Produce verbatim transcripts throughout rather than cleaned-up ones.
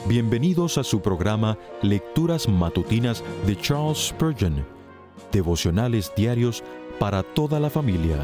Bienvenidos a su programa Lecturas Matutinas de Charles Spurgeon, devocionales diarios para toda la familia.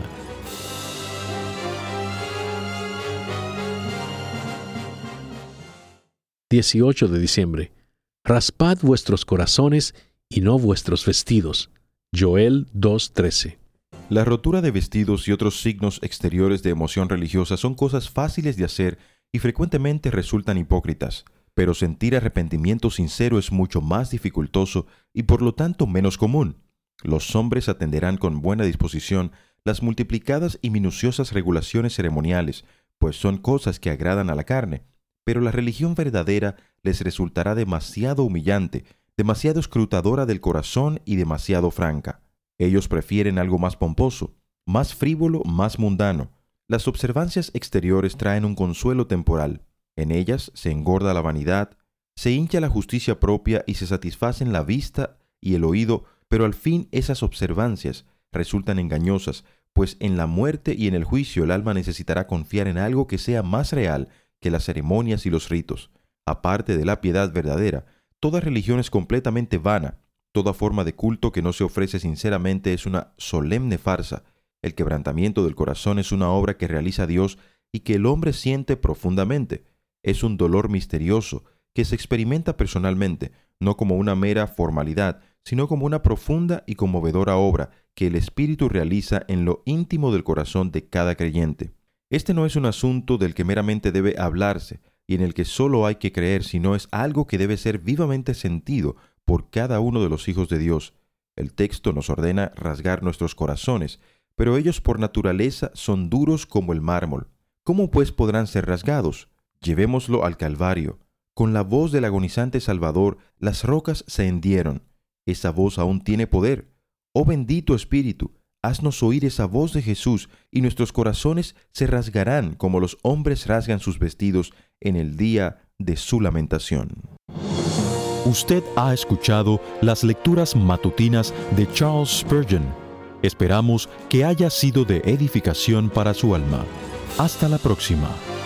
dieciocho de diciembre. Raspad vuestros corazones y no vuestros vestidos. Joel dos trece. La rotura de vestidos y otros signos exteriores de emoción religiosa son cosas fáciles de hacer y frecuentemente resultan hipócritas, pero sentir arrepentimiento sincero es mucho más dificultoso y por lo tanto menos común. Los hombres atenderán con buena disposición las multiplicadas y minuciosas regulaciones ceremoniales, pues son cosas que agradan a la carne, pero la religión verdadera les resultará demasiado humillante, demasiado escrutadora del corazón y demasiado franca. Ellos prefieren algo más pomposo, más frívolo, más mundano. Las observancias exteriores traen un consuelo temporal. En ellas se engorda la vanidad, se hincha la justicia propia y se satisfacen la vista y el oído, pero al fin esas observancias resultan engañosas, pues en la muerte y en el juicio el alma necesitará confiar en algo que sea más real que las ceremonias y los ritos. Aparte de la piedad verdadera, toda religión es completamente vana. Toda forma de culto que no se ofrece sinceramente es una solemne farsa. El quebrantamiento del corazón es una obra que realiza Dios y que el hombre siente profundamente. Es un dolor misterioso que se experimenta personalmente, no como una mera formalidad, sino como una profunda y conmovedora obra que el Espíritu realiza en lo íntimo del corazón de cada creyente. Este no es un asunto del que meramente debe hablarse y en el que solo hay que creer, sino es algo que debe ser vivamente sentido por cada uno de los hijos de Dios. El texto nos ordena rasgar nuestros corazones, pero ellos por naturaleza son duros como el mármol. ¿Cómo pues podrán ser rasgados? Llevémoslo al Calvario. Con la voz del agonizante Salvador, las rocas se hendieron. Esa voz aún tiene poder. Oh bendito Espíritu, haznos oír esa voz de Jesús, y nuestros corazones se rasgarán como los hombres rasgan sus vestidos en el día de su lamentación. Usted ha escuchado las lecturas matutinas de Charles Spurgeon. Esperamos que haya sido de edificación para su alma. Hasta la próxima.